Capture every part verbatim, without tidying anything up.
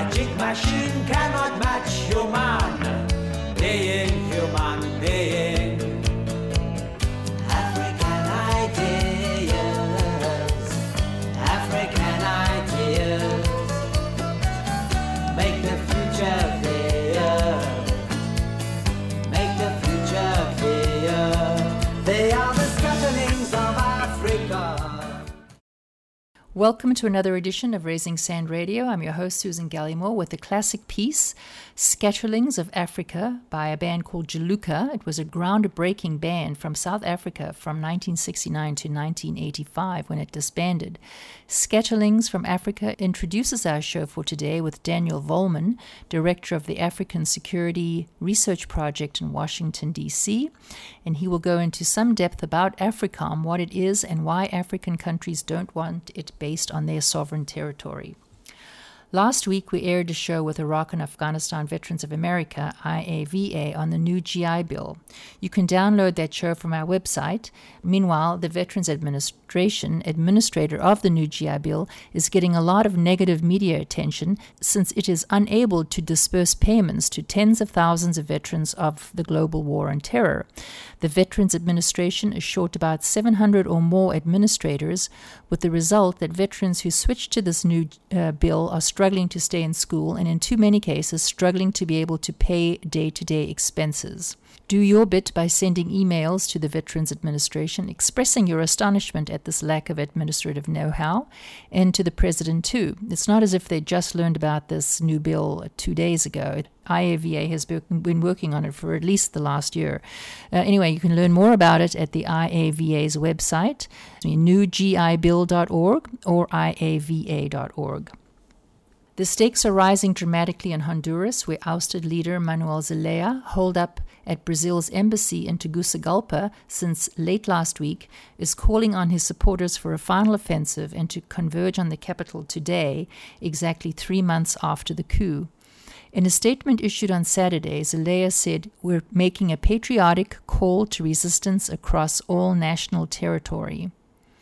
Logic machine cannot match human being, human being. African ideas, African ideas, make the future clear, make the future clear. They are the scatterings of Africa. Welcome to another edition of Raising Sand Radio. I'm your host, Susan Gallimore, with the classic piece, Scatterlings of Africa, by a band called Juluka. It was a groundbreaking band from South Africa from nineteen sixty-nine to nineteen eighty-five when it disbanded. Scatterlings from Africa introduces our show for today with Daniel Volman, director of the African Security Research Project in Washington, D C, and he will go into some depth about AFRICOM, what it is, and why African countries don't want it based on their sovereign territory. Last week, we aired a show with Iraq and Afghanistan Veterans of America, I A V A, on the new G I Bill. You can download that show from our website. Meanwhile, the Veterans Administration, administrator of the new G I Bill, is getting a lot of negative media attention since it is unable to disperse payments to tens of thousands of veterans of the global war on terror. The Veterans Administration is short about seven hundred or more administrators, with the result that veterans who switch to this new uh, bill are struggling to stay in school and in too many cases struggling to be able to pay day-to-day expenses. Do your bit by sending emails to the Veterans Administration expressing your astonishment at this lack of administrative know-how, and to the President too. It's not as if they just learned about this new bill two days ago. I A V A has been working on it for at least the last year. Uh, anyway, you can learn more about it at the I A V A's website, new g i bill dot org or i a v a dot org. The stakes are rising dramatically in Honduras, where ousted leader Manuel Zelaya, holed up at Brazil's embassy in Tegucigalpa since late last week, is calling on his supporters for a final offensive and to converge on the capital today, exactly three months after the coup. In a statement issued on Saturday, Zelaya said, "We're making a patriotic call to resistance across all national territory."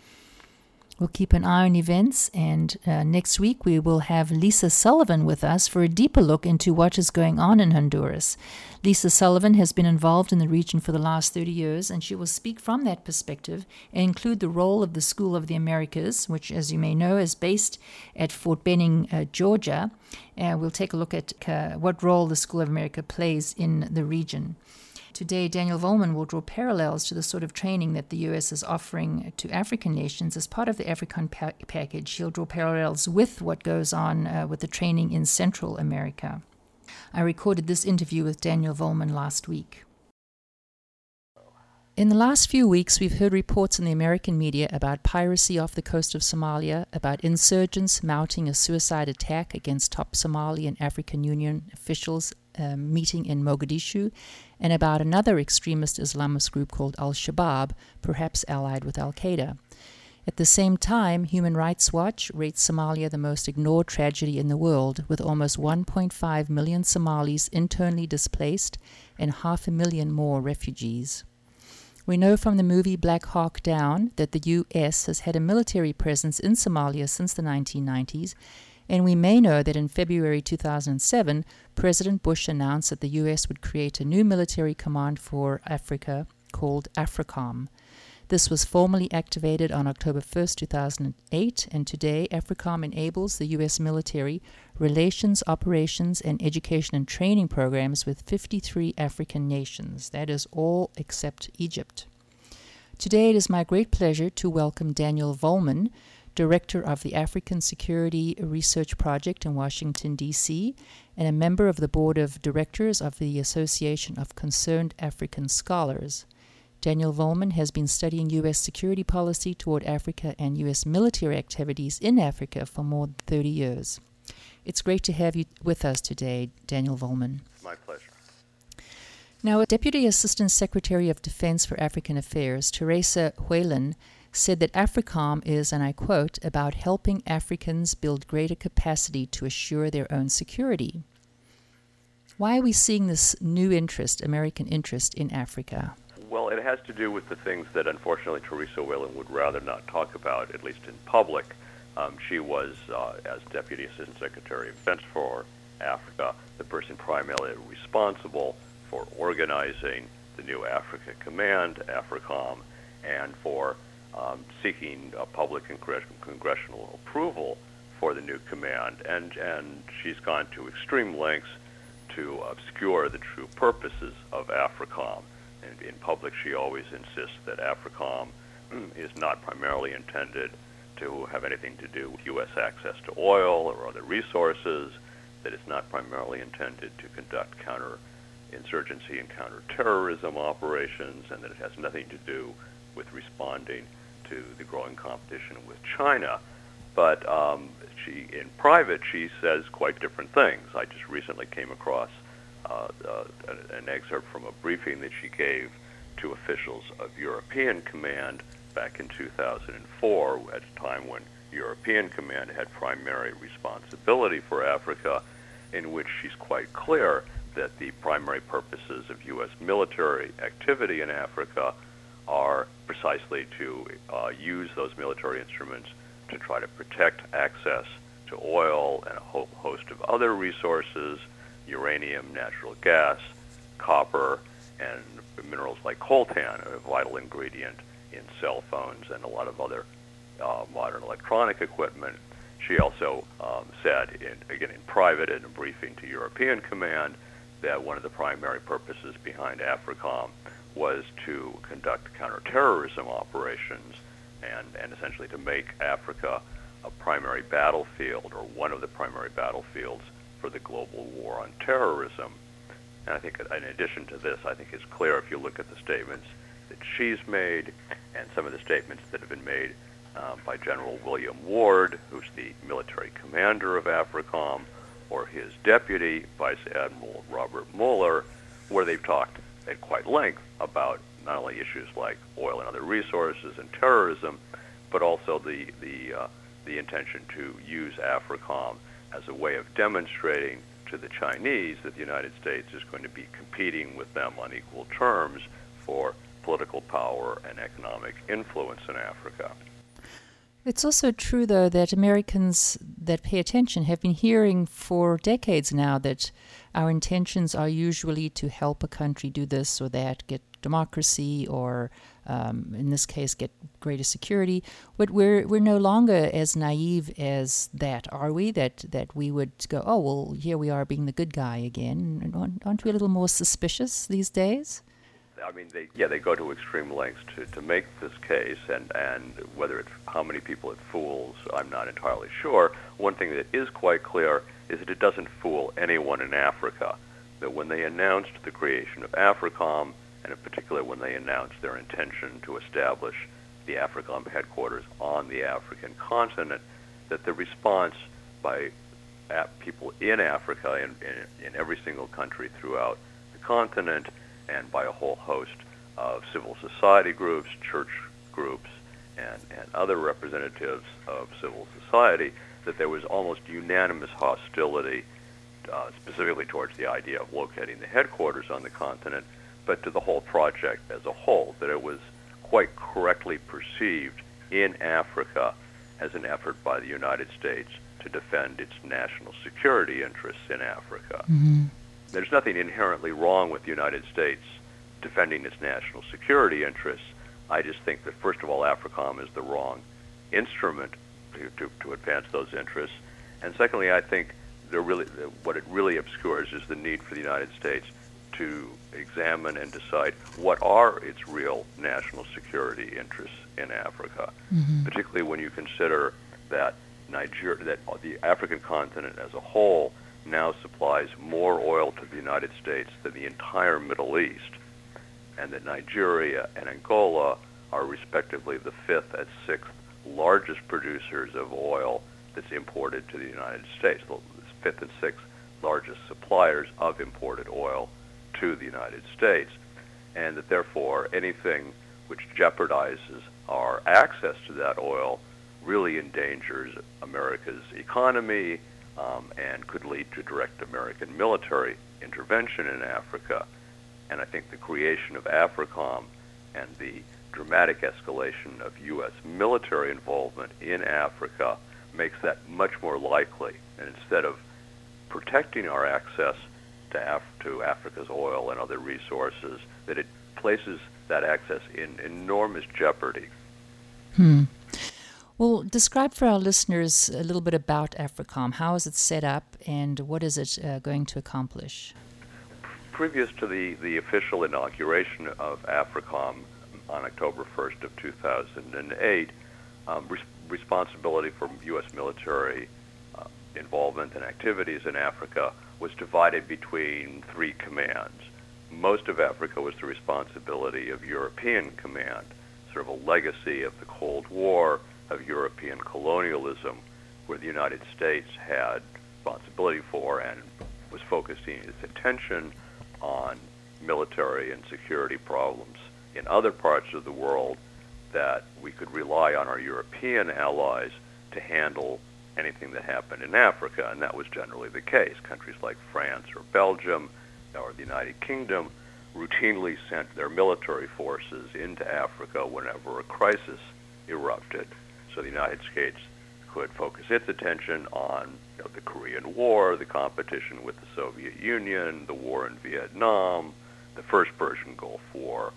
We'll keep an eye on events, and uh, next week we will have Lisa Sullivan with us for a deeper look into what is going on in Honduras. Lisa Sullivan has been involved in the region for the last thirty years, and she will speak from that perspective and include the role of the School of the Americas, which, as you may know, is based at Fort Benning, uh, Georgia. Uh, we'll take a look at uh, what role the School of America plays in the region. Today, Daniel Volman will draw parallels to the sort of training that the U S is offering to African nations as part of the AFRICOM pa- package. He'll draw parallels with what goes on uh, with the training in Central America. I recorded this interview with Daniel Volman last week. In the last few weeks, we've heard reports in the American media about piracy off the coast of Somalia, about insurgents mounting a suicide attack against top Somali and African Union officials um, meeting in Mogadishu, and about another extremist Islamist group called Al-Shabaab, perhaps allied with Al-Qaeda. At the same time, Human Rights Watch rates Somalia the most ignored tragedy in the world, with almost one point five million Somalis internally displaced and half a million more refugees. We know from the movie Black Hawk Down that the U S has had a military presence in Somalia since the nineteen nineties, and we may know that in February two thousand seven, President Bush announced that the U S would create a new military command for Africa called AFRICOM. This was formally activated on October first, two thousand eight, and today AFRICOM enables the U S military relations, operations, and education and training programs with fifty-three African nations. That is all except Egypt. Today it is my great pleasure to welcome Daniel Volman, Director of the African Security Research Project in Washington, D C, and a member of the Board of Directors of the Association of Concerned African Scholars. Daniel Volman has been studying U S security policy toward Africa and U S military activities in Africa for more than thirty years. It's great to have you with us today, Daniel Volman. My pleasure. Now, Deputy Assistant Secretary of Defense for African Affairs, Teresa Whelan, said that AFRICOM is, and I quote, about helping Africans build greater capacity to assure their own security. Why are we seeing this new interest, American interest, in Africa? Well, it has to do with the things that, unfortunately, Teresa Whelan would rather not talk about, at least in public. Um, she was, uh, as Deputy Assistant Secretary of Defense for Africa, the person primarily responsible for organizing the new Africa Command, AFRICOM, and for um, seeking uh, public and congressional approval for the new command. And, and she's gone to extreme lengths to obscure the true purposes of AFRICOM. And in public, she always insists that AFRICOM is not primarily intended to have anything to do with U S access to oil or other resources, that it's not primarily intended to conduct counterinsurgency and counterterrorism operations, and that it has nothing to do with responding to the growing competition with China. But um, she, in private, she says quite different things. I just recently came across uh, uh, an excerpt from a briefing that she gave to officials of European Command back in two thousand four, at a time when European Command had primary responsibility for Africa, in which she's quite clear that the primary purposes of U S military activity in Africa are precisely to uh, use those military instruments to try to protect access to oil and a whole host of other resources, uranium, natural gas, copper, and minerals like coltan, a vital ingredient in cell phones and a lot of other uh, modern electronic equipment. She also um, said, in, again in private, in a briefing to European Command, that one of the primary purposes behind AFRICOM was to conduct counterterrorism operations and, and essentially to make Africa a primary battlefield, or one of the primary battlefields for the global war on terrorism. And I think in addition to this, I think it's clear if you look at the statements that she's made and some of the statements that have been made um, by General William Ward, who's the military commander of AFRICOM, or his deputy, Vice Admiral Robert Mueller, where they've talked at quite length about not only issues like oil and other resources and terrorism, but also the the uh, the intention to use AFRICOM as a way of demonstrating to the Chinese that the United States is going to be competing with them on equal terms for political power and economic influence in Africa. It's also true, though, that Americans that pay attention have been hearing for decades now that our intentions are usually to help a country do this or that, get democracy, or um, in this case, get greater security. But we're we're no longer as naive as that, are we? That that we would go, oh well, here we are being the good guy again. Aren't, aren't we a little more suspicious these days? I mean, they, yeah, they go to extreme lengths to, to make this case, and, and whether it, how many people it fools, I'm not entirely sure. One thing that is quite clear is that it doesn't fool anyone in Africa, that when they announced the creation of AFRICOM, and in particular when they announced their intention to establish the AFRICOM headquarters on the African continent, that the response by people in Africa, in, in, in every single country throughout the continent, and by a whole host of civil society groups, church groups, and, and other representatives of civil society, that there was almost unanimous hostility, uh, specifically towards the idea of locating the headquarters on the continent, but to the whole project as a whole, that it was quite correctly perceived in Africa as an effort by the United States to defend its national security interests in Africa. Mm-hmm. There's nothing inherently wrong with the United States defending its national security interests. I just think that, first of all, AFRICOM is the wrong instrument to, to, to advance those interests. And secondly, I think they're really, what it really obscures is the need for the United States to examine and decide what are its real national security interests in Africa, mm-hmm. particularly when you consider that Niger- that the African continent as a whole now supplies more oil to the United States than the entire Middle East, and that Nigeria and Angola are respectively the fifth and sixth largest producers of oil that's imported to the United States, the fifth and sixth largest suppliers of imported oil to the United States, and that therefore anything which jeopardizes our access to that oil really endangers America's economy, Um, and could lead to direct American military intervention in Africa. And I think the creation of AFRICOM and the dramatic escalation of U S military involvement in Africa makes that much more likely. And instead of protecting our access to, Af- to Africa's oil and other resources, that it places that access in enormous jeopardy. Hmm. Well, describe for our listeners a little bit about AFRICOM. How is it set up, and what is it uh, going to accomplish? Previous to the, the official inauguration of AFRICOM on October first of two thousand eight, um, res- responsibility for U S military uh, involvement and activities in Africa was divided between three commands. Most of Africa was the responsibility of European command, sort of a legacy of the Cold War, of European colonialism, where the United States had responsibility for and was focusing its attention on military and security problems in other parts of the world, that we could rely on our European allies to handle anything that happened in Africa, and that was generally the case. Countries like France or Belgium or the United Kingdom routinely sent their military forces into Africa whenever a crisis erupted. So the United States could focus its attention on, you know, the Korean War, the competition with the Soviet Union, the war in Vietnam, the first Persian Gulf War.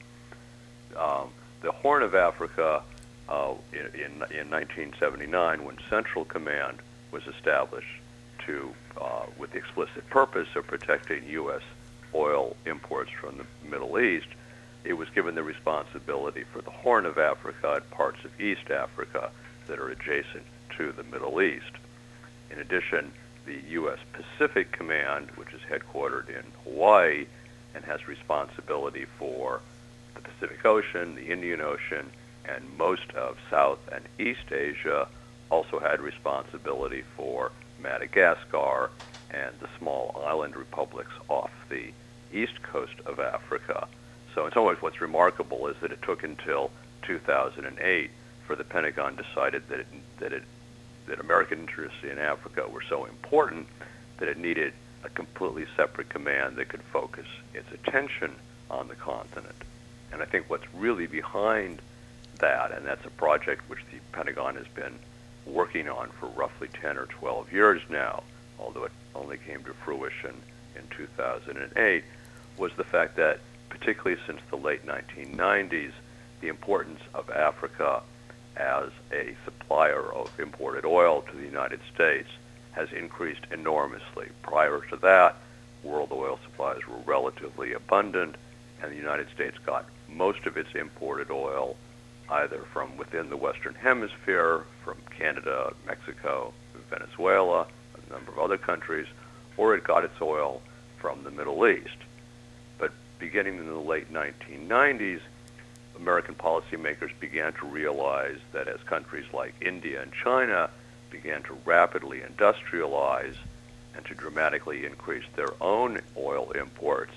Um, the Horn of Africa, uh, in, in, in nineteen seventy-nine, when Central Command was established to, uh, with the explicit purpose of protecting U S oil imports from the Middle East, it was given the responsibility for the Horn of Africa and parts of East Africa that are adjacent to the Middle East. In addition, the U S Pacific Command, which is headquartered in Hawaii and has responsibility for the Pacific Ocean, the Indian Ocean, and most of South and East Asia, also had responsibility for Madagascar and the small island republics off the east coast of Africa. So in some ways what's remarkable is that it took until two thousand eight for the Pentagon decided that it, that it that American interests in Africa were so important that it needed a completely separate command that could focus its attention on the continent. And I think what's really behind that, and that's a project which the Pentagon has been working on for roughly ten or twelve years now, although it only came to fruition in two thousand eight, was the fact that particularly since the late nineteen nineties, the importance of Africa as a supplier of imported oil to the United States has increased enormously. Prior to that, world oil supplies were relatively abundant, and the United States got most of its imported oil either from within the Western Hemisphere, from Canada, Mexico, Venezuela, a number of other countries, or it got its oil from the Middle East. But beginning in the late nineteen nineties, American policymakers began to realize that as countries like India and China began to rapidly industrialize and to dramatically increase their own oil imports,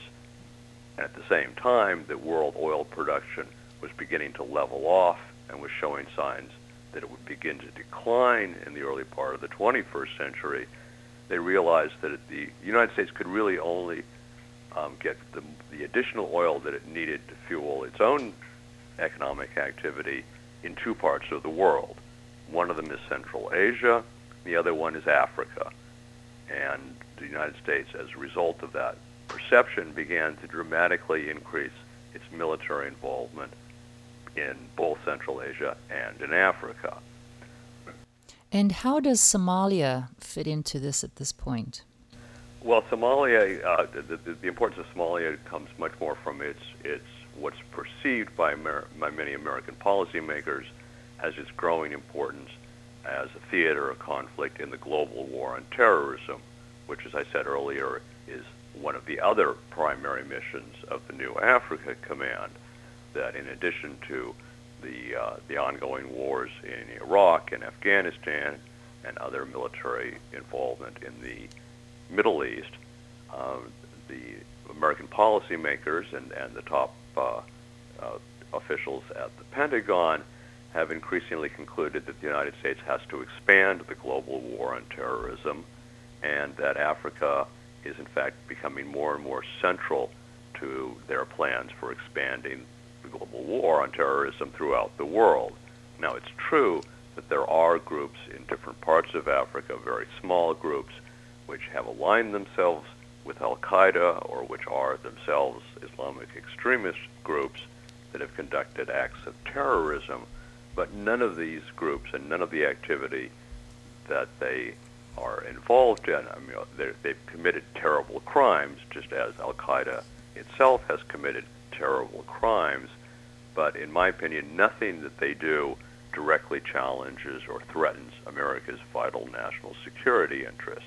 and at the same time that world oil production was beginning to level off and was showing signs that it would begin to decline in the early part of the twenty-first century, they realized that the United States could really only um, get the, the additional oil that it needed to fuel its own economic activity in two parts of the world. One of them is Central Asia, the other one is Africa. And the United States, as a result of that perception, began to dramatically increase its military involvement in both Central Asia and in Africa. And how does Somalia fit into this at this point? Well, Somalia, uh, the, the, the importance of Somalia comes much more from its its what's perceived by, Amer- by many American policymakers as its growing importance as a theater of conflict in the global war on terrorism, which, as I said earlier, is one of the other primary missions of the new Africa Command, that in addition to the uh, the ongoing wars in Iraq and Afghanistan and other military involvement in the Middle East, uh, the American policymakers and, and the top uh, uh, officials at the Pentagon have increasingly concluded that the United States has to expand the global war on terrorism, and that Africa is in fact becoming more and more central to their plans for expanding the global war on terrorism throughout the world. Now, it's true that there are groups in different parts of Africa, very small groups, which have aligned themselves with Al-Qaeda or which are themselves Islamic extremist groups that have conducted acts of terrorism, but none of these groups and none of the activity that they are involved in, I mean, they've committed terrible crimes, just as Al-Qaeda itself has committed terrible crimes, but in my opinion, nothing that they do directly challenges or threatens America's vital national security interests.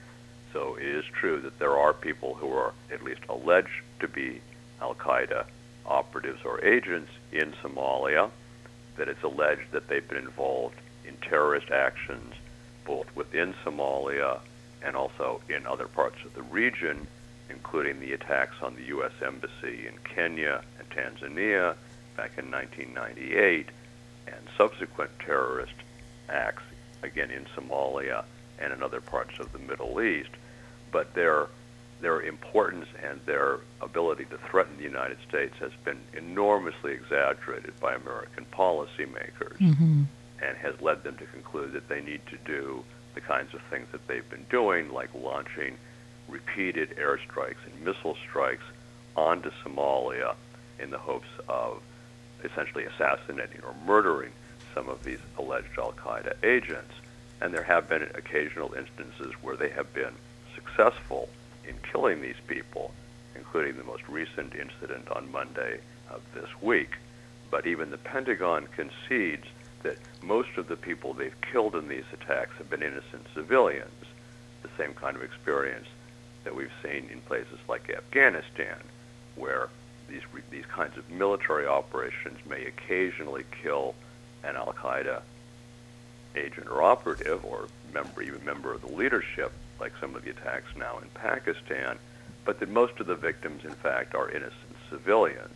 So it is true that there are people who are at least alleged to be Al-Qaeda operatives or agents in Somalia, that it's alleged that they've been involved in terrorist actions both within Somalia and also in other parts of the region, including the attacks on the U S Embassy in Kenya and Tanzania back in nineteen ninety-eight, and subsequent terrorist acts, again in Somalia and in other parts of the Middle East. But their their importance and their ability to threaten the United States has been enormously exaggerated by American policymakers, Mm-hmm. and has led them to conclude that they need to do the kinds of things that they've been doing, like launching repeated airstrikes and missile strikes onto Somalia in the hopes of essentially assassinating or murdering some of these alleged Al-Qaeda agents. And there have been occasional instances where they have been successful in killing these people, including the most recent incident on Monday of this week. But even the Pentagon concedes that most of the people they've killed in these attacks have been innocent civilians, the same kind of experience that we've seen in places like Afghanistan, where these these kinds of military operations may occasionally kill an Al-Qaeda agent or operative, or member, even member of the leadership, like some of the attacks now in Pakistan, but that most of the victims, in fact, are innocent civilians.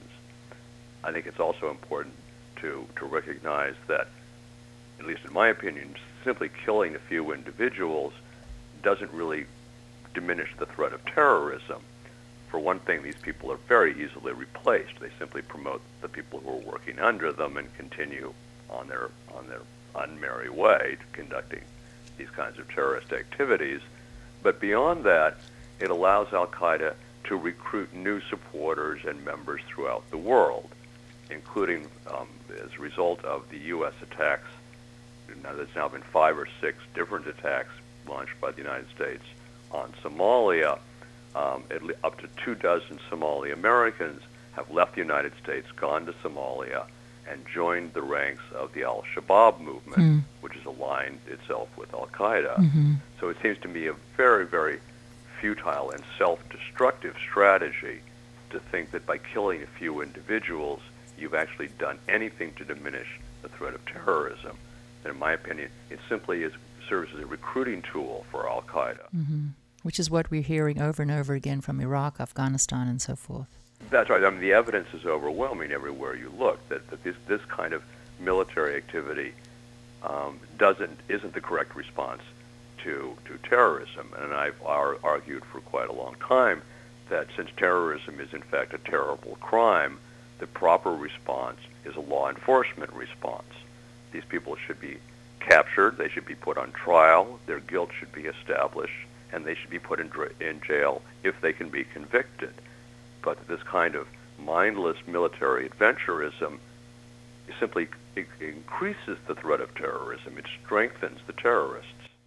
I think it's also important to, to recognize that, at least in my opinion, simply killing a few individuals doesn't really diminish the threat of terrorism. For one thing, these people are very easily replaced. They simply promote the people who are working under them and continue on their on their unmerry way to conducting these kinds of terrorist activities. But beyond that, it allows Al-Qaeda to recruit new supporters and members throughout the world, including um, as a result of the U S attacks. Now, there's now been five or six different attacks launched by the United States on Somalia. Um, at le- up to two dozen Somali Americans have left the United States, gone to Somalia, and joined the ranks of the Al-Shabaab movement, Mm. which has aligned itself with Al-Qaeda. Mm-hmm. So it seems to me a very, very futile and self-destructive strategy to think that by killing a few individuals, you've actually done anything to diminish the threat of terrorism. And in my opinion, it simply is, serves as a recruiting tool for Al-Qaeda. Mm-hmm. Which is what we're hearing over and over again from Iraq, Afghanistan, and so forth. That's right. I mean, the evidence is overwhelming everywhere you look that, that this this kind of military activity um, doesn't isn't the correct response to to terrorism. And I've ar- argued for quite a long time that since terrorism is in fact a terrible crime, the proper response is a law enforcement response. These people should be captured. They should be put on trial. Their guilt should be established, and they should be put in, in jail if they can be convicted. But this kind of mindless military adventurism simply it increases the threat of terrorism. It strengthens the terrorists.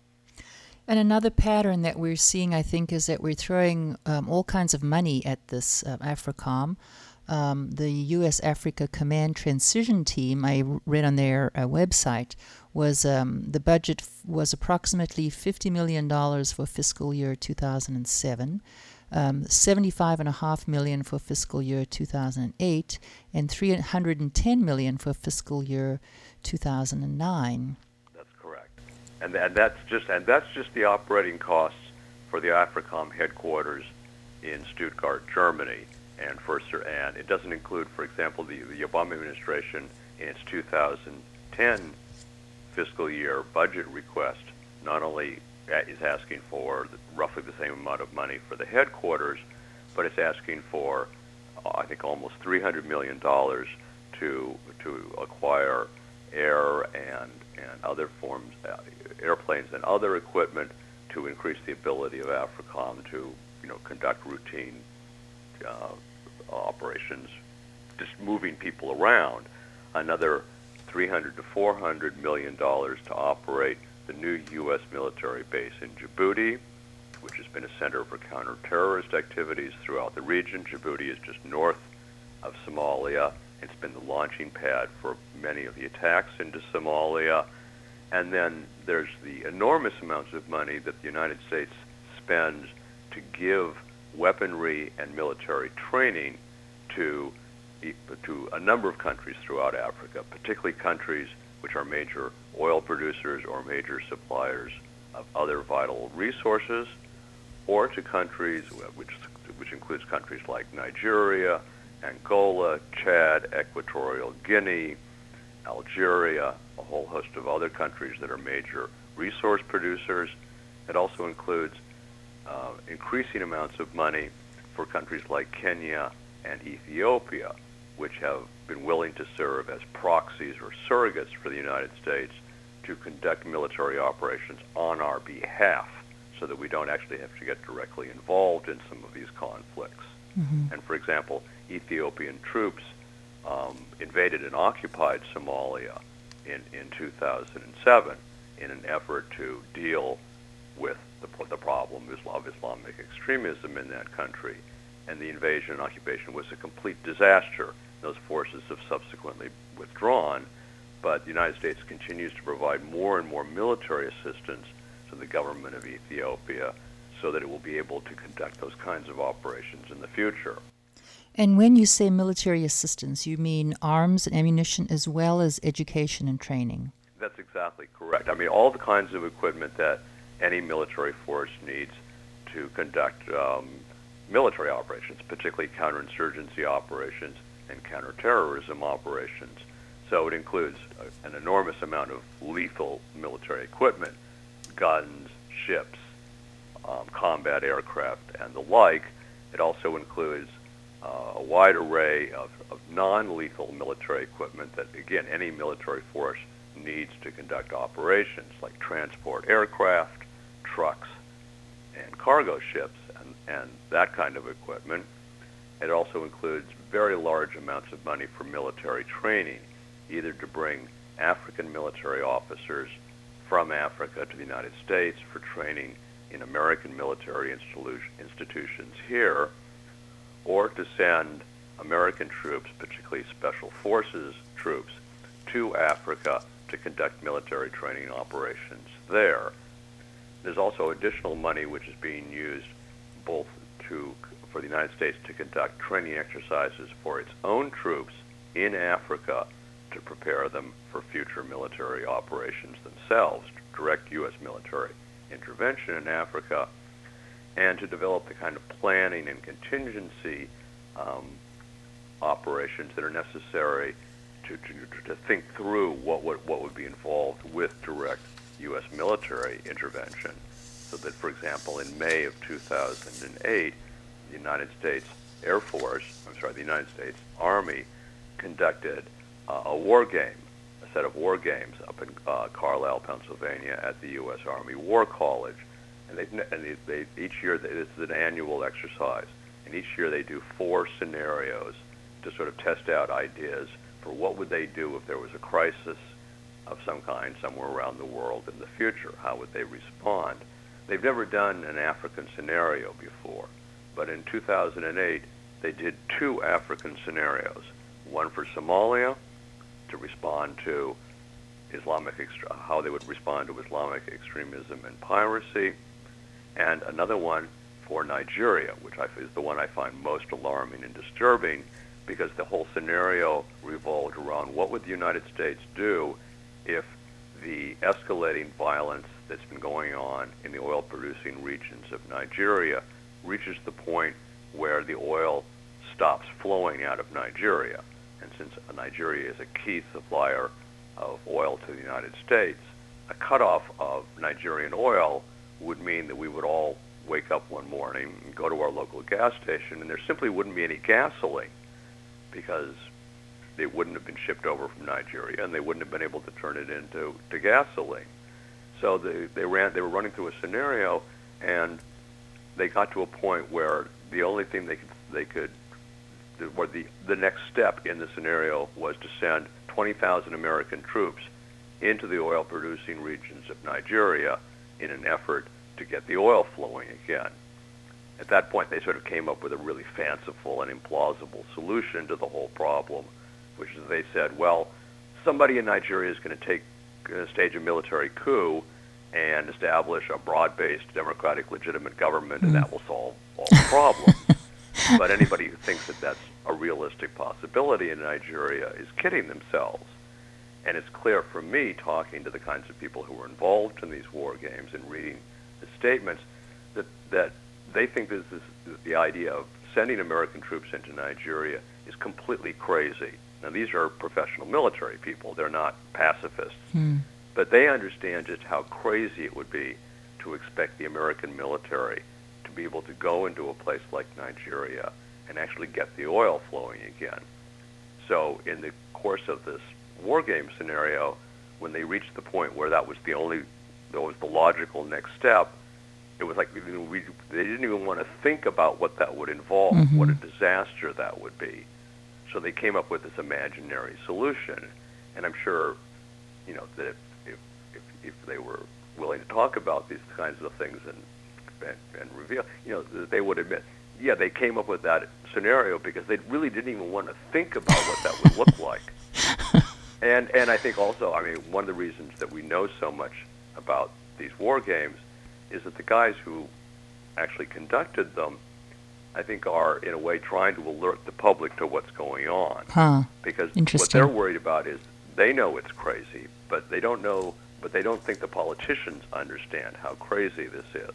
And another pattern that we're seeing, I think, is that we're throwing um, all kinds of money at this uh, AFRICOM. Um, the U S Africa Command Transition Team, I read on their uh, website, was um, the budget f- was approximately fifty million dollars for fiscal year two thousand seven, um, seventy-five point five million dollars for fiscal year two thousand eight, and three hundred ten million dollars for fiscal year two thousand nine. That's correct, and, th- and that's just and that's just the operating costs for the AFRICOM headquarters in Stuttgart, Germany. And first, and it doesn't include, for example, the, the Obama administration in its two thousand ten fiscal year budget request not only is asking for roughly the same amount of money for the headquarters, but it's asking for, uh, I think, almost three hundred million dollars to to acquire air and and other forms, uh, airplanes and other equipment to increase the ability of AFRICOM to, you know, conduct routine uh, operations, just moving people around. Another three hundred to four hundred million dollars to operate the new U S military base in Djibouti, which has been a center for counter-terrorist activities throughout the region. Djibouti is just north of Somalia. It's been the launching pad for many of the attacks into Somalia. And then there's the enormous amounts of money that the United States spends to give weaponry and military training to to a number of countries throughout Africa, particularly countries which are major oil producers or major suppliers of other vital resources, or to countries which which includes countries like Nigeria, Angola, Chad, Equatorial Guinea, Algeria, a whole host of other countries that are major resource producers. It also includes uh, increasing amounts of money for countries like Kenya and Ethiopia, which have been willing to serve as proxies or surrogates for the United States to conduct military operations on our behalf so that we don't actually have to get directly involved in some of these conflicts. Mm-hmm. And for example, Ethiopian troops um, invaded and occupied Somalia in, in two thousand seven in an effort to deal with the, the problem of Islamic extremism in that country. And the invasion and occupation was a complete disaster. Those forces have subsequently withdrawn, but the United States continues to provide more and more military assistance to the government of Ethiopia so that it will be able to conduct those kinds of operations in the future. And when you say military assistance, you mean arms and ammunition as well as education and training? That's exactly correct. I mean, all the kinds of equipment that any military force needs to conduct um, military operations, particularly counterinsurgency operations and counterterrorism operations. So it includes a, an enormous amount of lethal military equipment, guns, ships, um, combat aircraft, and the like. It also includes uh, a wide array of, of non-lethal military equipment that, again, any military force needs to conduct operations, like transport aircraft, trucks, and cargo ships, and, and that kind of equipment. It also includes very large amounts of money for military training, either to bring African military officers from Africa to the United States for training in American military institu- institutions here, or to send American troops, particularly special forces troops, to Africa to conduct military training operations there. There's also additional money which is being used both to for the United States to conduct training exercises for its own troops in Africa to prepare them for future military operations themselves, direct U S military intervention in Africa, and to develop the kind of planning and contingency um, operations that are necessary to, to, to think through what would, what would be involved with direct U S military intervention. So that, for example, in May of two thousand eight, the United States Air Force, I'm sorry, the United States Army conducted uh, a war game, a set of war games up in uh, Carlisle, Pennsylvania at the U S Army War College. And, they, and they, they, each year, they, this is an annual exercise, and each year they do four scenarios to sort of test out ideas for what would they do if there was a crisis of some kind somewhere around the world in the future. How would they respond? They've never done an African scenario before, but in two thousand eight, they did two African scenarios, one for Somalia to respond to Islamic, how they would respond to Islamic extremism and piracy, and another one for Nigeria, which I, is the one I find most alarming and disturbing, because the whole scenario revolved around what would the United States do if the escalating violence that's been going on in the oil-producing regions of Nigeria reaches the point where the oil stops flowing out of Nigeria. And since Nigeria is a key supplier of oil to the United States, a cutoff of Nigerian oil would mean that we would all wake up one morning and go to our local gas station, and there simply wouldn't be any gasoline because they wouldn't have been shipped over from Nigeria, and they wouldn't have been able to turn it into to gasoline. So they, they ran. They were running through a scenario, and they got to a point where the only thing they could they could, or the the next step in the scenario was to send twenty thousand American troops into the oil-producing regions of Nigeria in an effort to get the oil flowing again. At that point, they sort of came up with a really fanciful and implausible solution to the whole problem, which is they said, well, somebody in Nigeria is going to take uh, stage a military coup and establish a broad-based, democratic, legitimate government, and that will solve all the problems. But anybody who thinks that that's a realistic possibility in Nigeria is kidding themselves. And it's clear from me, talking to the kinds of people who were involved in these war games and reading the statements, that, that they think this is, the idea of sending American troops into Nigeria is completely crazy. Now, these are professional military people. They're not pacifists. Hmm. But they understand just how crazy it would be to expect the American military to be able to go into a place like Nigeria and actually get the oil flowing again. So in the course of this war game scenario, when they reached the point where that was the only, that was the logical next step, it was like we, we, they didn't even want to think about what that would involve, mm-hmm. what a disaster that would be. So they came up with this imaginary solution, and I'm sure, you know, that if if, if, if they were willing to talk about these kinds of things and, and and reveal, you know, that they would admit, yeah, they came up with that scenario because they really didn't even want to think about what that would look like. And and I think also, I mean, one of the reasons that we know so much about these war games is that the guys who actually conducted them, I think, are in a way trying to alert the public to what's going on. Huh. Because what they're worried about is they know it's crazy, but they don't know, but they don't think the politicians understand how crazy this is.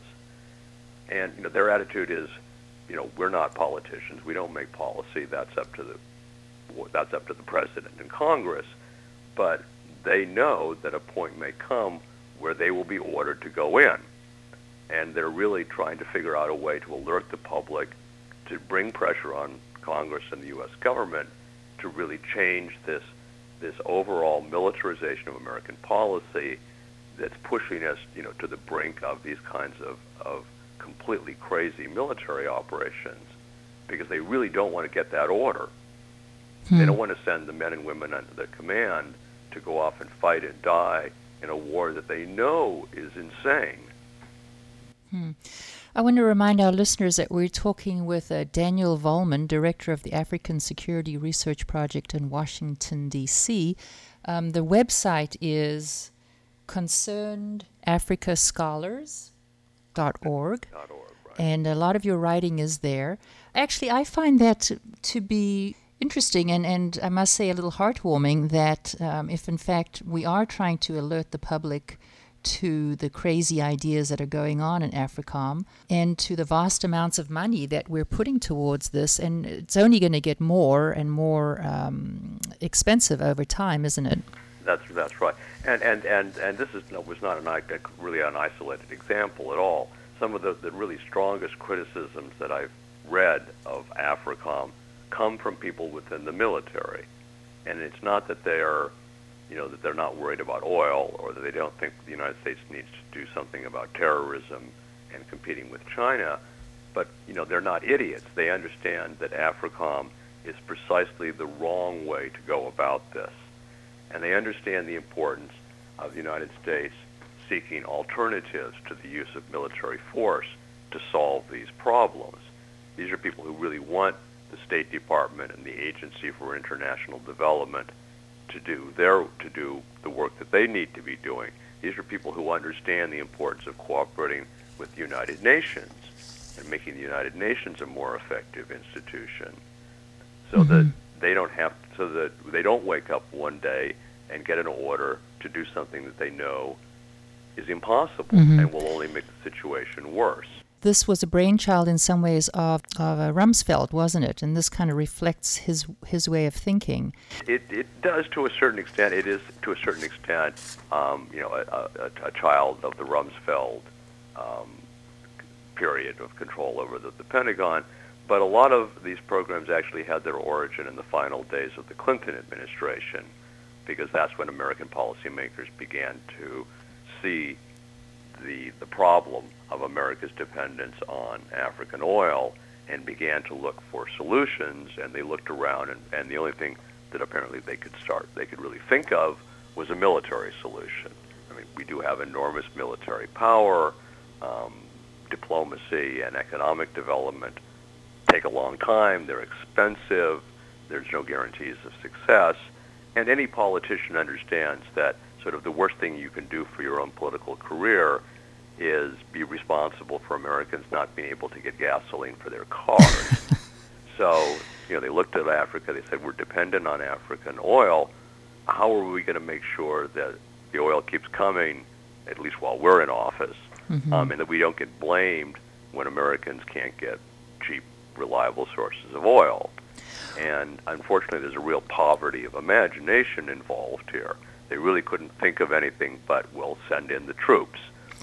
And you know, their attitude is, you know, we're not politicians. We don't make policy. That's up to the that's up to the president and Congress. But they know that a point may come where they will be ordered to go in. And they're really trying to figure out a way to alert the public, to bring pressure on Congress and the U S government to really change this this overall militarization of American policy that's pushing us, you know, to the brink of these kinds of, of completely crazy military operations, because they really don't want to get that order. Hmm. They don't want to send the men and women under their command to go off and fight and die in a war that they know is insane. Hmm. I want to remind our listeners that we're talking with uh, Daniel Volman, Director of the African Security Research Project in Washington, D C Um, the website is concerned africa scholars dot org, Right. And a lot of your writing is there. Actually, I find that to, to be interesting and, and I must say a little heartwarming that um, if in fact we are trying to alert the public to the crazy ideas that are going on in AFRICOM and to the vast amounts of money that we're putting towards this, and it's only going to get more and more um, expensive over time, isn't it? That's that's right, and and and and this is was not an really an isolated example at all. Some of the, the really strongest criticisms that I've read of AFRICOM come from people within the military, and it's not that they're you know, that they're not worried about oil or that they don't think the United States needs to do something about terrorism and competing with China. But, you know, they're not idiots. They understand that AFRICOM is precisely the wrong way to go about this. And they understand the importance of the United States seeking alternatives to the use of military force to solve these problems. These are people who really want the State Department and the Agency for International Development to do their to do the work that they need to be doing. These are people who understand the importance of cooperating with the United Nations and making the United Nations a more effective institution, so mm-hmm. that they don't have so that they don't wake up one day and get an order to do something that they know is impossible mm-hmm. and will only make the situation worse. This was a brainchild in some ways of, of uh, Rumsfeld, wasn't it? And this kind of reflects his his way of thinking. It it does to a certain extent. It is to a certain extent, um, you know, a, a, a child of the Rumsfeld um, period of control over the, the Pentagon. But a lot of these programs actually had their origin in the final days of the Clinton administration, because that's when American policymakers began to see the, the problem of America's dependence on African oil and began to look for solutions, and they looked around, and, and the only thing that apparently they could start, they could really think of was a military solution. I mean, we do have enormous military power, um, diplomacy and economic development take a long time, they're expensive, there's no guarantees of success, and any politician understands that sort of the worst thing you can do for your own political career is be responsible for Americans not being able to get gasoline for their cars. So, you know, they looked at Africa, they said, we're dependent on African oil. How are we going to make sure that the oil keeps coming, at least while we're in office, mm-hmm. um, and that we don't get blamed when Americans can't get cheap, reliable sources of oil? And unfortunately, there's a real poverty of imagination involved here. They really couldn't think of anything but, we'll send in the troops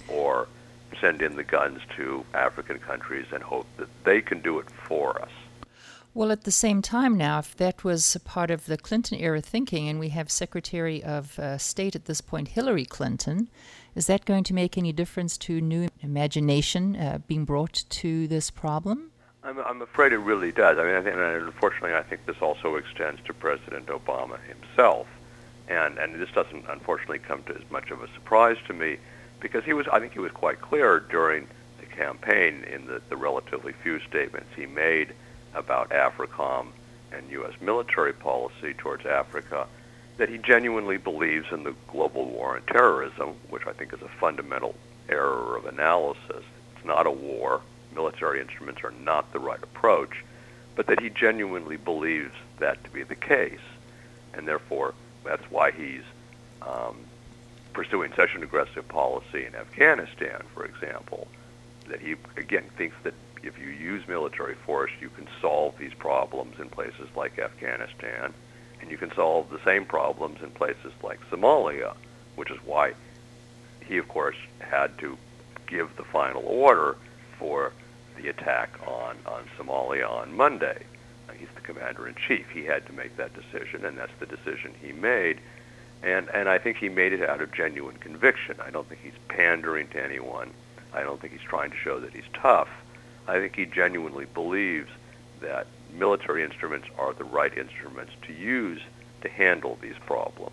or send in the guns to African countries and hope that they can do it for us. Well, at the same time now, if that was a part of the Clinton-era thinking, and we have Secretary of uh, State at this point, Hillary Clinton, is that going to make any difference to new imagination uh, being brought to this problem? I'm, I'm afraid it really does. I mean, I think, and unfortunately, I think this also extends to President Obama himself. And, and this doesn't, unfortunately, come to as much of a surprise to me, because he was, I think he was quite clear during the campaign in the, the relatively few statements he made about AFRICOM and U S military policy towards Africa, that he genuinely believes in the global war on terrorism, which I think is a fundamental error of analysis. It's not a war. Military instruments are not the right approach, but that he genuinely believes that to be the case. And therefore, that's why he's um, pursuing such an aggressive policy in Afghanistan, for example, that he, again, thinks that if you use military force, you can solve these problems in places like Afghanistan, and you can solve the same problems in places like Somalia, which is why he, of course, had to give the final order for the attack on, on Somalia on Monday. Now, he's the commander-in-chief. He had to make that decision, and that's the decision he made. And, and I think he made it out of genuine conviction. I don't think he's pandering to anyone. I don't think he's trying to show that he's tough. I think he genuinely believes that military instruments are the right instruments to use to handle these problems.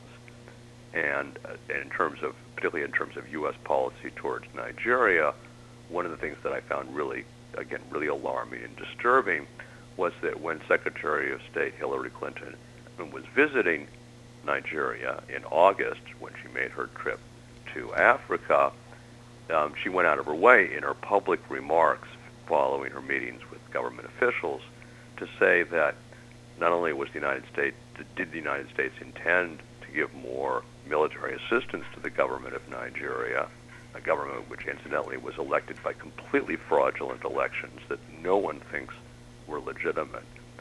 And uh, in terms of, particularly in terms of U S policy towards Nigeria, one of the things that I found really, again, really alarming and disturbing was that when Secretary of State Hillary Clinton was visiting Nigeria in August, when she made her trip to Africa, um, she went out of her way in her public remarks following her meetings with government officials to say that not only was the United States, did the United States intend to give more military assistance to the government of Nigeria, a government which incidentally was elected by completely fraudulent elections that no one thinks were legitimate,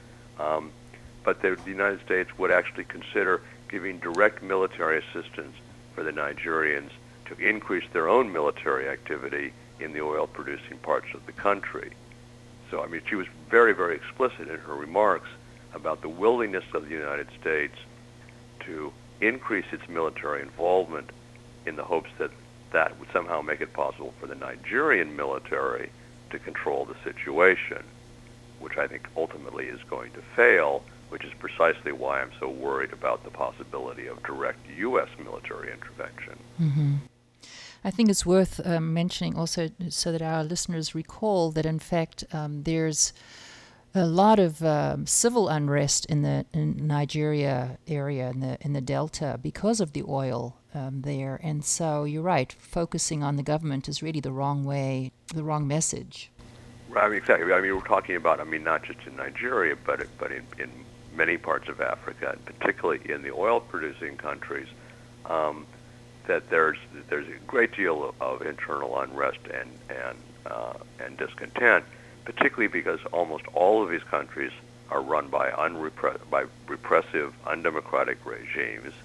um, but the, the United States would actually consider giving direct military assistance for the Nigerians to increase their own military activity in the oil-producing parts of the country. So, I mean, she was very, very explicit in her remarks about the willingness of the United States to increase its military involvement in the hopes that that would somehow make it possible for the Nigerian military to control the situation, which I think ultimately is going to fail, which is precisely why I'm so worried about the possibility of direct U S military intervention. Mm-hmm. I think it's worth uh, mentioning also so that our listeners recall that, in fact, um, there's a lot of um, civil unrest in the in Nigeria area, in the in the Delta, because of the oil um, there. And so you're right, focusing on the government is really the wrong way, the wrong message. Right, I mean, exactly. I mean, we're talking about, I mean, not just in Nigeria, but but in, in many parts of Africa, and particularly in the oil-producing countries, um, that there's there's a great deal of, of internal unrest and and uh, and discontent, particularly because almost all of these countries are run by unrepre- by repressive, undemocratic regimes,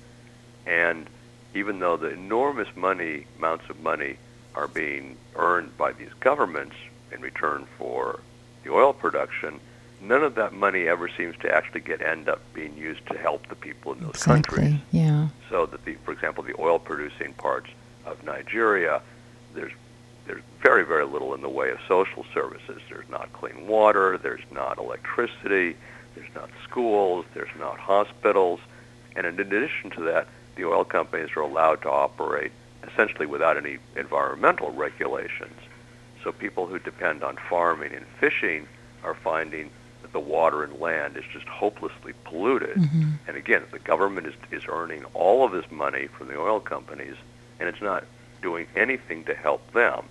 and even though the enormous money amounts of money are being earned by these governments in return for the oil production, none of that money ever seems to actually get end up being used to help the people in those exactly. countries. Yeah. So that, the, for example, the oil-producing parts of Nigeria, there's there's very, very little in the way of social services. There's not clean water, there's not electricity, there's not schools, there's not hospitals. And in addition to that, the oil companies are allowed to operate essentially without any environmental regulations. So people who depend on farming and fishing are finding that the water and land is just hopelessly polluted. Mm-hmm. And again, the government is, is earning all of this money from the oil companies, and it's not doing anything to help them.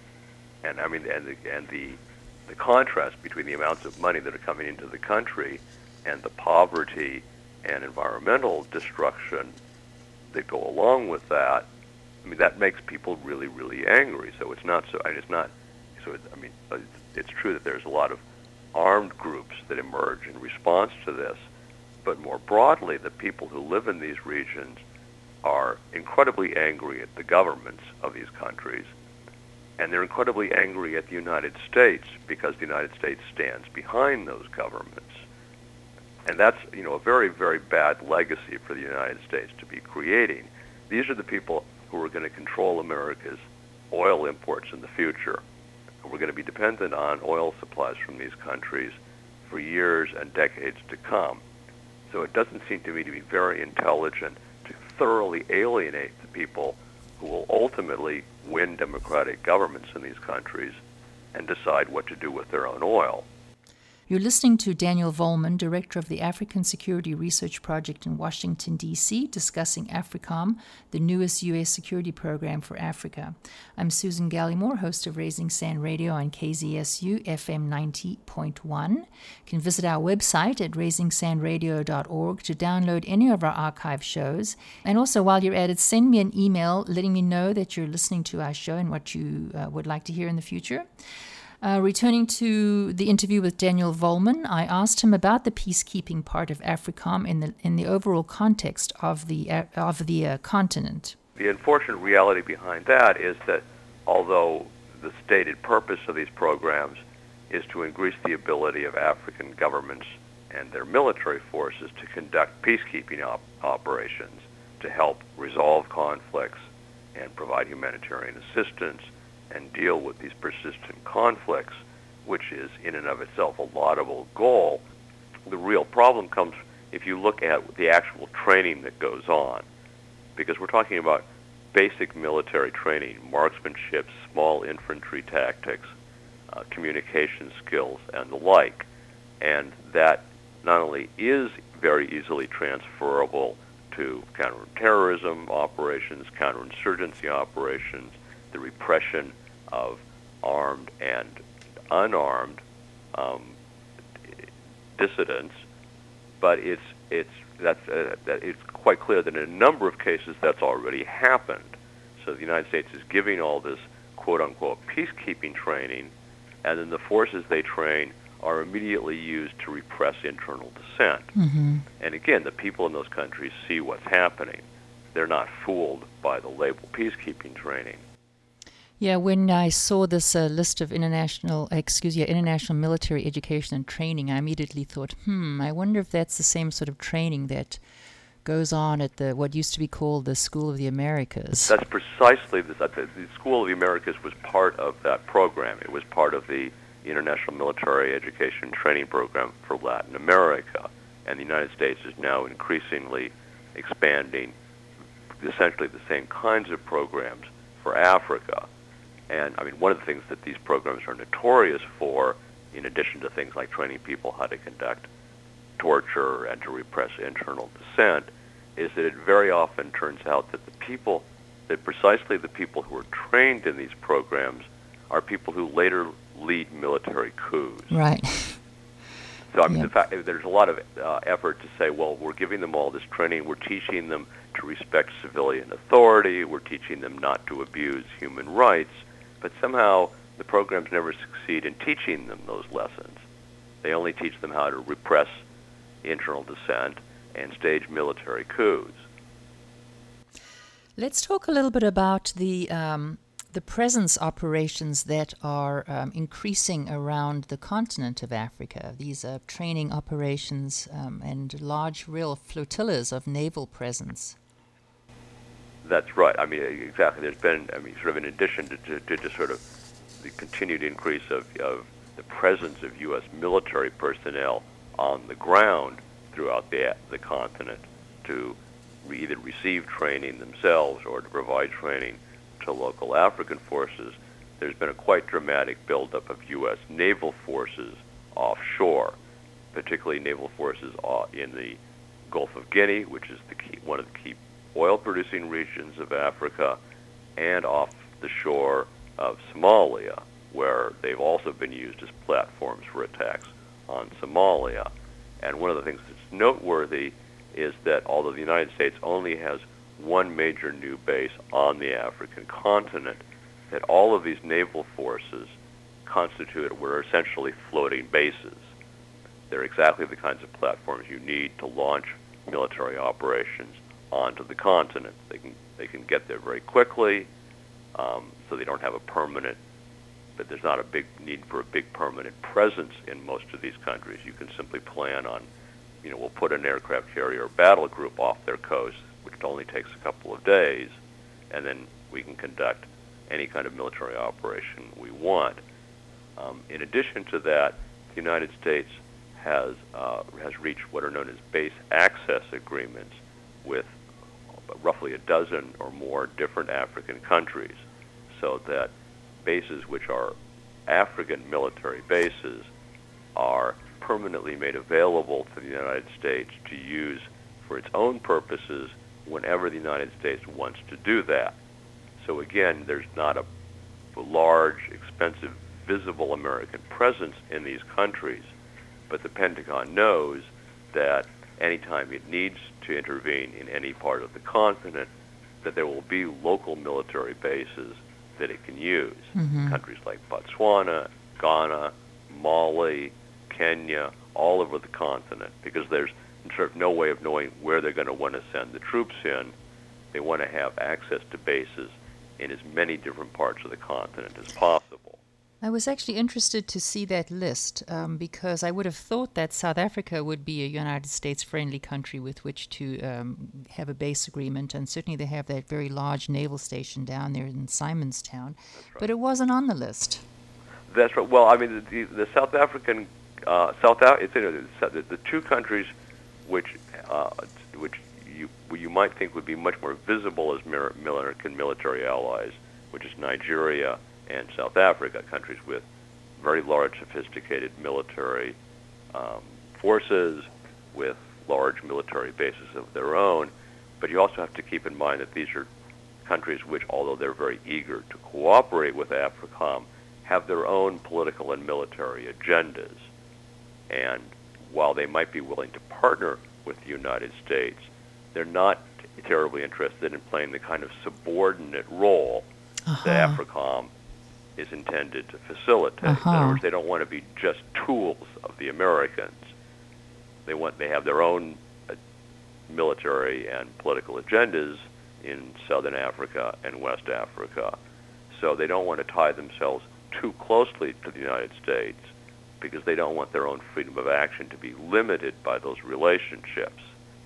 And I mean, and the, and the the contrast between the amounts of money that are coming into the country and the poverty and environmental destruction that go along with that, I mean, that makes people really, really angry. So it's not so. I mean, it's not. So it, I mean, it's true that there's a lot of armed groups that emerge in response to this, but more broadly, the people who live in these regions are incredibly angry at the governments of these countries, and they're incredibly angry at the United States because the United States stands behind those governments. And that's, you know, a very, very bad legacy for the United States to be creating. These are the people who are going to control America's oil imports in the future. And we're going to be dependent on oil supplies from these countries for years and decades to come. So it doesn't seem to me to be very intelligent to thoroughly alienate the people who will ultimately win democratic governments in these countries and decide what to do with their own oil. You're listening to Daniel Volman, Director of the African Security Research Project in Washington, D C, discussing AFRICOM, the newest U S security program for Africa. I'm Susan Gallimore, host of Raising Sand Radio on K Z S U F M ninety point one. You can visit our website at raising sand radio dot org to download any of our archive shows. And also, while you're at it, send me an email letting me know that you're listening to our show and what you uh, would like to hear in the future. Uh, returning to the interview with Daniel Volman, I asked him about the peacekeeping part of AFRICOM in the in the overall context of the uh, of the uh, continent. The unfortunate reality behind that is that although the stated purpose of these programs is to increase the ability of African governments and their military forces to conduct peacekeeping op- operations to help resolve conflicts and provide humanitarian assistance and deal with these persistent conflicts, which is in and of itself a laudable goal. The real problem comes if you look at the actual training that goes on, because we're talking about basic military training, marksmanship, small infantry tactics, uh, communication skills, and the like, and that not only is very easily transferable to counterterrorism operations, counterinsurgency operations, the repression of armed and unarmed um, dissidents, but it's it's that's uh, that it's quite clear that in a number of cases that's already happened. So the United States is giving all this quote unquote peacekeeping training, and then the forces they train are immediately used to repress internal dissent. Mm-hmm. And again, the people in those countries see what's happening. They're not fooled by the label peacekeeping training. Yeah, when I saw this uh, list of international, excuse me, international military education and training, I immediately thought, hmm, I wonder if that's the same sort of training that goes on at the what used to be called the School of the Americas. That's precisely the, the, the School of the Americas was part of that program. It was part of the International Military Education Training Program for Latin America, and the United States is now increasingly expanding essentially the same kinds of programs for Africa. And, I mean, one of the things that these programs are notorious for, in addition to things like training people how to conduct torture and to repress internal dissent, is that it very often turns out that the people, that precisely the people who are trained in these programs are people who later lead military coups. Right. So, I mean, yep. the fact, there's a lot of uh, effort to say, well, we're giving them all this training, we're teaching them to respect civilian authority, we're teaching them not to abuse human rights, but somehow the programs never succeed in teaching them those lessons. They only teach them how to repress internal dissent and stage military coups. Let's talk a little bit about the um, the presence operations that are um, increasing around the continent of Africa. These are training operations um, and large real flotillas of naval presence. That's right. I mean, exactly. There's been, I mean, sort of in addition to, to, to just sort of the continued increase of, of the presence of U S military personnel on the ground throughout the the continent to re- either receive training themselves or to provide training to local African forces, there's been a quite dramatic buildup of U S naval forces offshore, particularly naval forces in the Gulf of Guinea, which is the key, one of the key oil-producing regions of Africa, and off the shore of Somalia, where they've also been used as platforms for attacks on Somalia. And one of the things that's noteworthy is that although the United States only has one major new base on the African continent, that all of these naval forces constitute were essentially floating bases. They're exactly the kinds of platforms you need to launch military operations onto the continent. They can they can get there very quickly, um, so they don't have a permanent, but there's not a big need for a big permanent presence in most of these countries. You can simply plan on, you know, we'll put an aircraft carrier battle group off their coast, which only takes a couple of days, and then we can conduct any kind of military operation we want. Um, in addition to that, the United States has uh, has reached what are known as base access agreements with roughly a dozen or more different African countries, so that bases which are African military bases are permanently made available to the United States to use for its own purposes whenever the United States wants to do that. So again, there's not a large, expensive, visible American presence in these countries, but the Pentagon knows that anytime it needs to intervene in any part of the continent, that there will be local military bases that it can use. Mm-hmm. Countries like Botswana, Ghana, Mali, Kenya, all over the continent, because there's sort of no way of knowing where they're going to want to send the troops in. They want to have access to bases in as many different parts of the continent as possible. I was actually interested to see that list um, because I would have thought that South Africa would be a United States-friendly country with which to um, have a base agreement, and certainly they have that very large naval station down there in Simonstown, right. But it wasn't on the list. That's right. Well, I mean, the, the South African, uh, South Af- it's, you know, the, the two countries which uh, which you you might think would be much more visible as American military allies, which is Nigeria and South Africa, countries with very large, sophisticated military um, forces, with large military bases of their own. But you also have to keep in mind that these are countries which, although they're very eager to cooperate with AFRICOM, have their own political and military agendas. And while they might be willing to partner with the United States, they're not terribly interested in playing the kind of subordinate role uh-huh. that AFRICOM is intended to facilitate. Uh-huh. In other words, they don't want to be just tools of the Americans. They want they have their own uh, military and political agendas in Southern Africa and West Africa. So they don't want to tie themselves too closely to the United States because they don't want their own freedom of action to be limited by those relationships.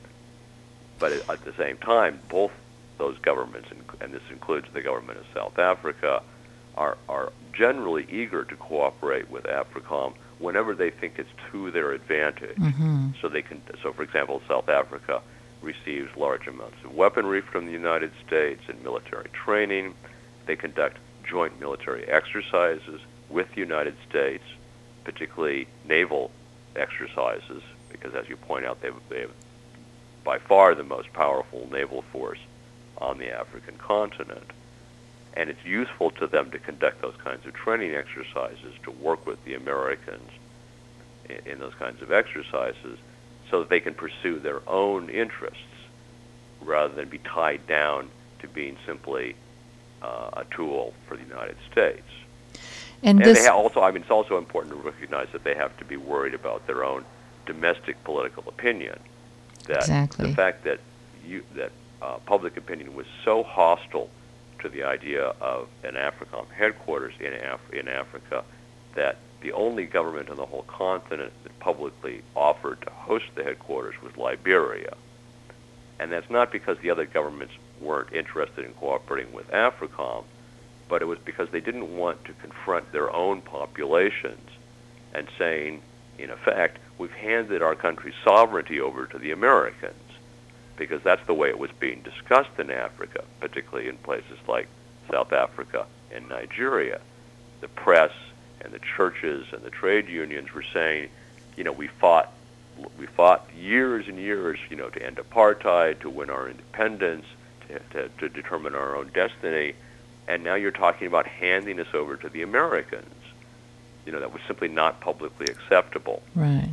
But at the same time, both those governments, and this includes the government of South Africa, are, are generally eager to cooperate with AFRICOM whenever they think it's to their advantage. Mm-hmm. So they can. So, for example, South Africa receives large amounts of weaponry from the United States and military training. They conduct joint military exercises with the United States, particularly naval exercises, because, as you point out, they have, they have by far the most powerful naval force on the African continent. And it's useful to them to conduct those kinds of training exercises, to work with the Americans in, in those kinds of exercises so that they can pursue their own interests rather than be tied down to being simply uh, a tool for the United States. And, and this they ha- also, I mean, it's also important to recognize that they have to be worried about their own domestic political opinion. That exactly. The fact that you, that uh, public opinion was so hostile to the idea of an AFRICOM headquarters in Af- in Africa that the only government on the whole continent that publicly offered to host the headquarters was Liberia. And that's not because the other governments weren't interested in cooperating with AFRICOM, but it was because they didn't want to confront their own populations and saying, in effect, we've handed our country's sovereignty over to the Americans, because that's the way it was being discussed in Africa, particularly in places like South Africa and Nigeria. The press and the churches and the trade unions were saying, you know, we fought we fought years and years, you know, to end apartheid, to win our independence, to, to, to determine our own destiny, and now you're talking about handing us over to the Americans. You know, that was simply not publicly acceptable. Right.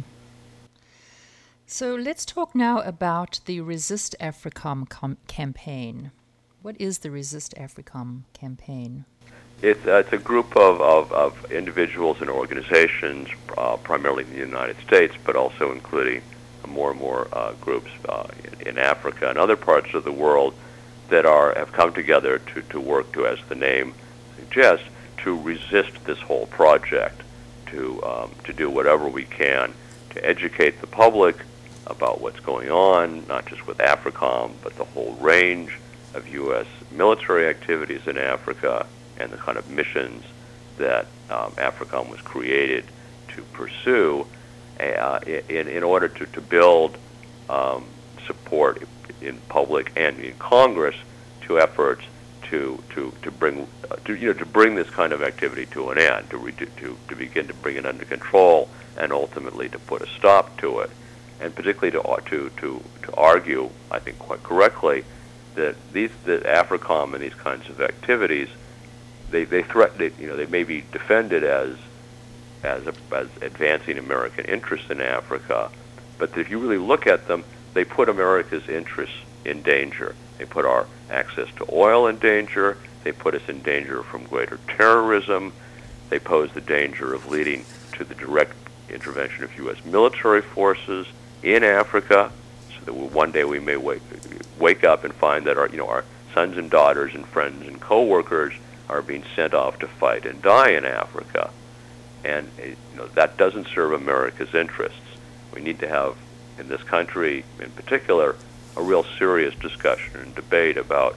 So let's talk now about the Resist AFRICOM com- campaign. What is the Resist AFRICOM campaign? It's, uh, it's a group of, of, of individuals and organizations, uh, primarily in the United States, but also including more and more uh, groups uh, in, in Africa and other parts of the world that are have come together to, to work to, as the name suggests, to resist this whole project, to um, to do whatever we can to educate the public about what's going on, not just with AFRICOM, but the whole range of U S military activities in Africa and the kind of missions that um, AFRICOM was created to pursue uh, in, in order to, to build um, support in public and in Congress to efforts to to to bring uh, to you know to bring this kind of activity to an end, to, re- to to begin to bring it under control, and ultimately to put a stop to it, and particularly to to to to argue, I think quite correctly, that these that AFRICOM and these kinds of activities, they they threaten you know they may be defended as as a, as advancing American interests in Africa, but if you really look at them, they put America's interests in danger. They put our access to oil in danger. They put us in danger from greater terrorism. They pose the danger of leading to the direct intervention of U S military forces in Africa, so that one day we may wake, wake up and find that our, you know, our sons and daughters and friends and co-workers are being sent off to fight and die in Africa. And you know, that doesn't serve America's interests. We need to have, in this country in particular, a real serious discussion and debate about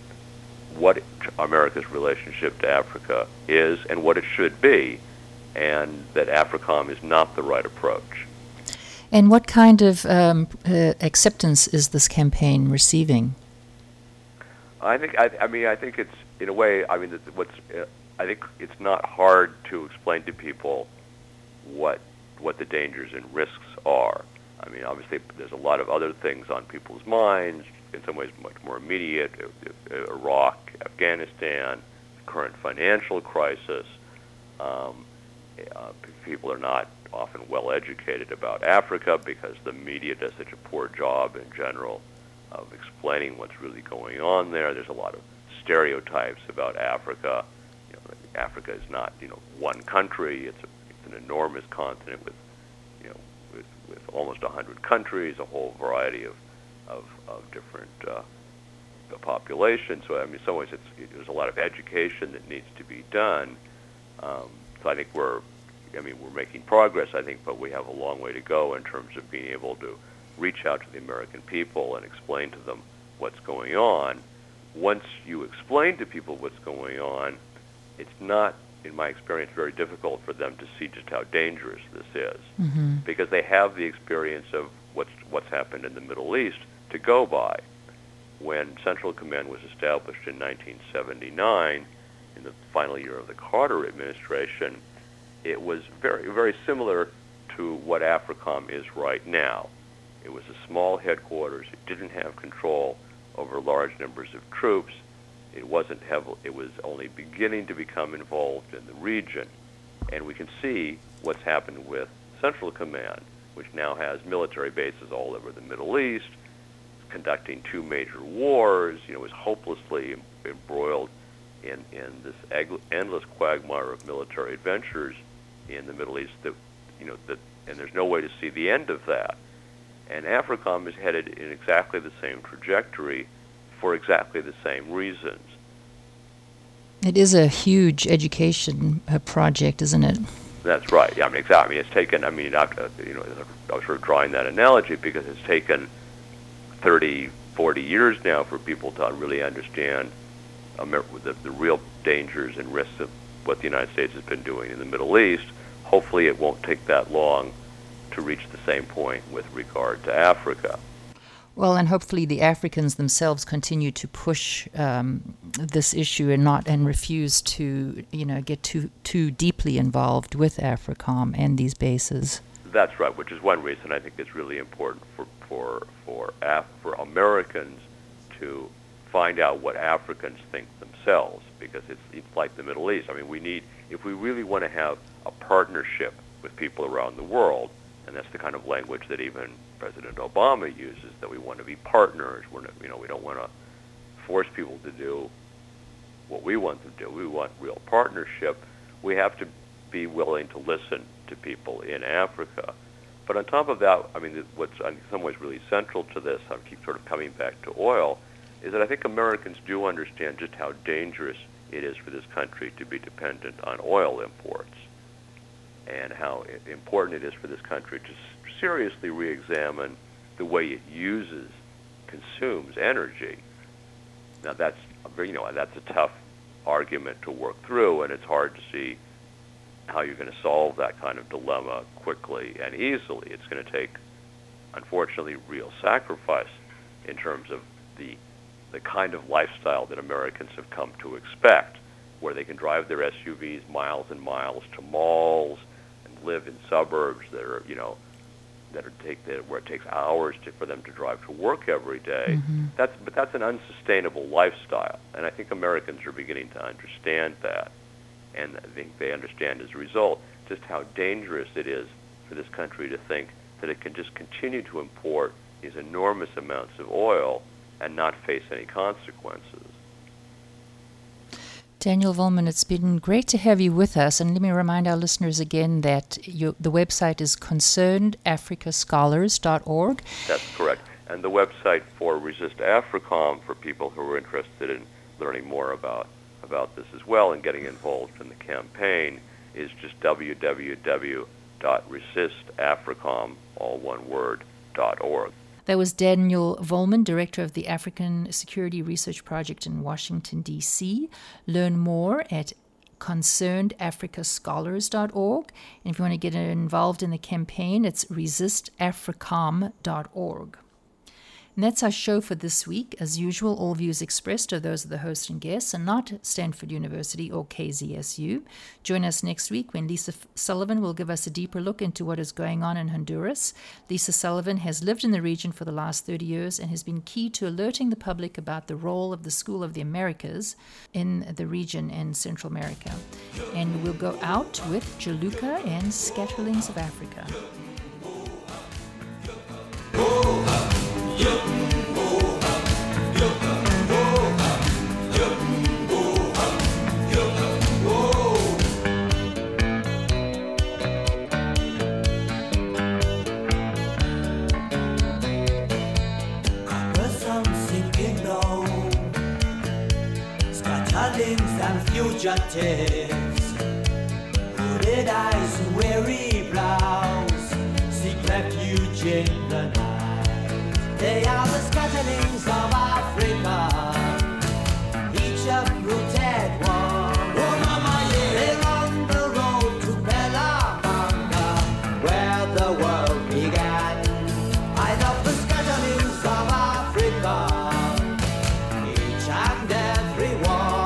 what America's relationship to Africa is and what it should be, and that AFRICOM is not the right approach. And what kind of um, uh, acceptance is this campaign receiving? I think, I, I mean, I think it's, in a way, I mean, what's, uh, I think it's not hard to explain to people what what the dangers and risks are. I mean, obviously, there's a lot of other things on people's minds, in some ways much more immediate, Iraq, Afghanistan, current financial crisis. Um, uh, people are not often well educated about Africa because the media does such a poor job in general of explaining what's really going on there. There's a lot of stereotypes about Africa. You know, Africa is not, you know, one country. It's, a, it's an enormous continent with, you know, with, with almost one hundred countries, a whole variety of of, of different uh, populations. So, I mean, in some ways, it's, it, there's a lot of education that needs to be done. Um, so I think we're, I mean, we're making progress, I think, but we have a long way to go in terms of being able to reach out to the American people and explain to them what's going on. Once you explain to people what's going on, it's not, in my experience, very difficult for them to see just how dangerous this is, mm-hmm. because they have the experience of what's what's happened in the Middle East to go by. When Central Command was established in nineteen seventy-nine, in the final year of the Carter administration, it was very, very similar to what AFRICOM is right now. It was a small headquarters. It didn't have control over large numbers of troops. It wasn't heavily, it was only beginning to become involved in the region. And we can see what's happened with Central Command, which now has military bases all over the Middle East, conducting two major wars, you know, is hopelessly embroiled in, in this ag- endless quagmire of military adventures in the Middle East that, you know, that, and there's no way to see the end of that. And AFRICOM is headed in exactly the same trajectory for exactly the same reasons. It is a huge education uh, project, isn't it? That's right. Yeah, I mean, exactly. I mean, it's taken, I mean, I, you know, I was sort of drawing that analogy because it's taken thirty, forty years now for people to really understand Amer- the, the real dangers and risks of what the United States has been doing in the Middle East. Hopefully it won't take that long to reach the same point with regard to Africa. Well, and hopefully the Africans themselves continue to push um, this issue and not and refuse to, you know, get too too deeply involved with AFRICOM and these bases. That's right, which is one reason I think it's really important for for for Af- for Americans to find out what Africans think themselves, because it's it's like the Middle East. I mean, we need, if we really want to have a partnership with people around the world, and that's the kind of language that even President Obama uses, that we want to be partners. We're not, you know, we don't want to force people to do what we want them to do. We want real partnership. We have to be willing to listen to people in Africa. But on top of that, I mean, what's in some ways really central to this, I keep sort of coming back to oil, is that I think Americans do understand just how dangerous it is for this country to be dependent on oil imports, and how important it is for this country to seriously re-examine the way it uses, consumes energy. Now that's a very, you know, that's a tough argument to work through, and it's hard to see how you're going to solve that kind of dilemma quickly and easily. It's going to take, unfortunately, real sacrifice in terms of the the kind of lifestyle that Americans have come to expect, where they can drive their S U Vs miles and miles to malls and live in suburbs that are, you know, that are take that where it takes hours to, for them to drive to work every day. Mm-hmm. That's but that's an unsustainable lifestyle, and I think Americans are beginning to understand that, and I think they understand as a result just how dangerous it is for this country to think that it can just continue to import these enormous amounts of oil and not face any consequences. Daniel Volman, it's been great to have you with us. And let me remind our listeners again that you, the website is concerned africa scholars dot org. That's correct. And the website for Resist AFRICOM, for people who are interested in learning more about, about this as well and getting involved in the campaign, is just w w w dot resist africom, all one word, dot org. That was Daniel Volman, Director of the African Security Research Project in Washington, D C Learn more at concerned africa scholars dot org. And if you want to get involved in the campaign, it's resist africom dot org. And that's our show for this week. As usual, all views expressed are those of the host and guests and not Stanford University or K Z S U. Join us next week when Lisa Sullivan will give us a deeper look into what is going on in Honduras. Lisa Sullivan has lived in the region for the last thirty years and has been key to alerting the public about the role of the School of the Americas in the region in Central America. And we'll go out with Jaluka and Scatterlings of Africa. And fugitives, hooded eyes, weary brows, seek refuge in the night. They are the scatterlings of Africa, each uprooted one. Oh, mama, yeah. They're on the road to Belabanga, where the world began. I love the scatterlings of Africa, each and every one.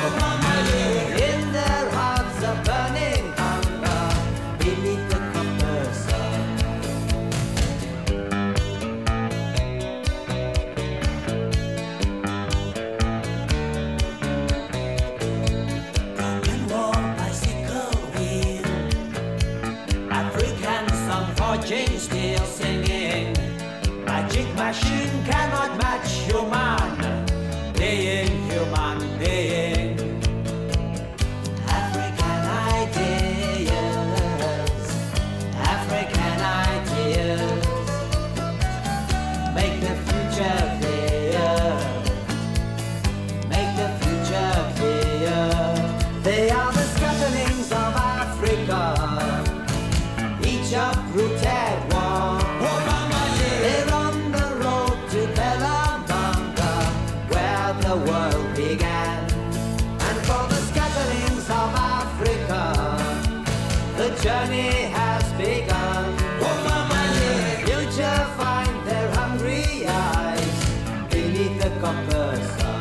Still singing, magic machine cannot match human being, human being. African ideas, African ideas, make the future clear, make the future clear. They are the scatterlings of Africa, each uprooted one. They're on the road to Belabanga, day has begun. Oh, mama, yeah. Future find their hungry eyes beneath the copper sun.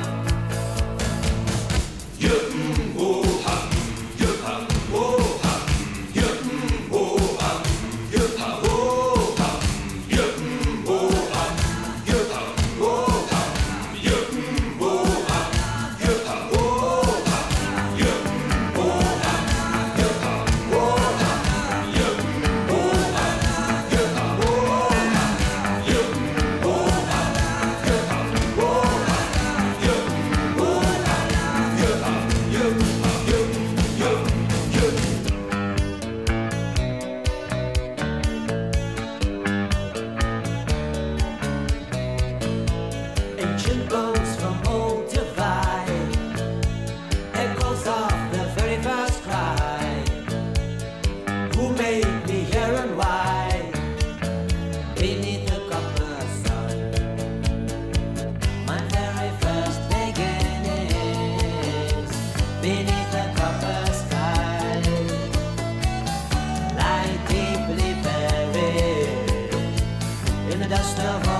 Ancient bones from old divide, echoes of the very first cry. Who made me here and why? Beneath the copper sun, my very first beginnings. Beneath the copper sky, lie deeply buried in the dust of all